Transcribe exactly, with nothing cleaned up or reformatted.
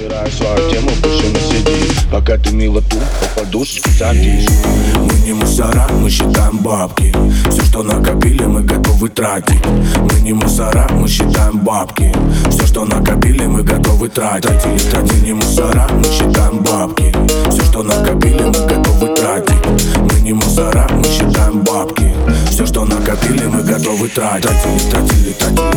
Выбирай свою тему, больше не сиди. Пока ты милоту попадусь, садись. Мы не мусора, мы считаем бабки. Все, что накопили, мы готовы тратить. Мы не мусора, мы считаем бабки. Все, что накопили, мы готовы тратить. Мы не мусора, мы считаем бабки. Все, что накопили, мы готовы тратить. Мы не мусора, мы считаем бабки. Все, что накопили, мы готовы тратить. Тратили, тратили, тратили.